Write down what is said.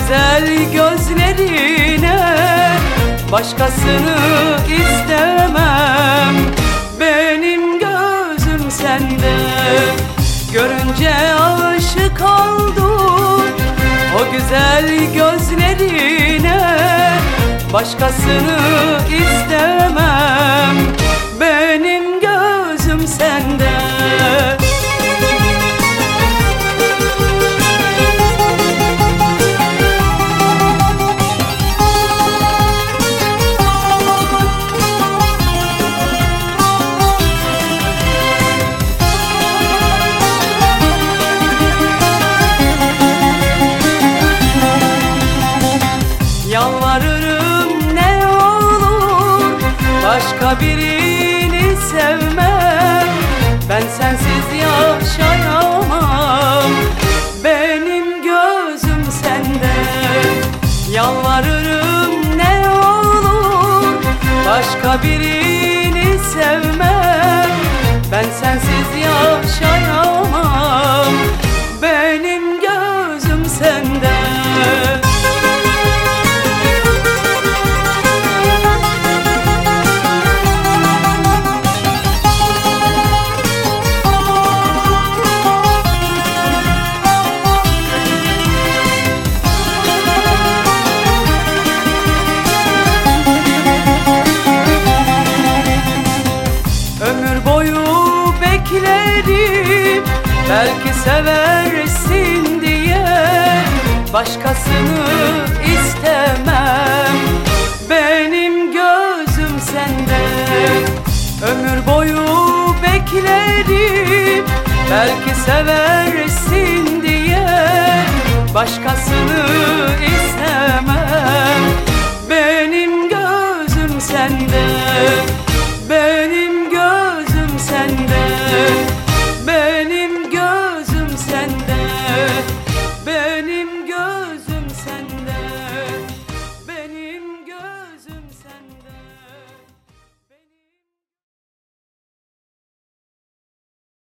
güzel gözlerine başkasını istemem. Benim gözüm sende, görünce aşık oldum. O güzel gözlerine başkasını istemem. Benim gözüm sende. Yalvarırım ne olur başka birini sevmem. Ben sensiz yaşayamam. Benim gözüm sende. Yalvarırım ne olur başka birini sevmem. Ben sensiz yaşayamam. Benim gözüm sende. Beklerim, belki seversin diye başkasını istemem. Benim gözüm sende. Ömür boyu beklerim, belki seversin diye başkasını istemem. Benim gözüm sende. Benim gözüm sende. Benim gözüm sende.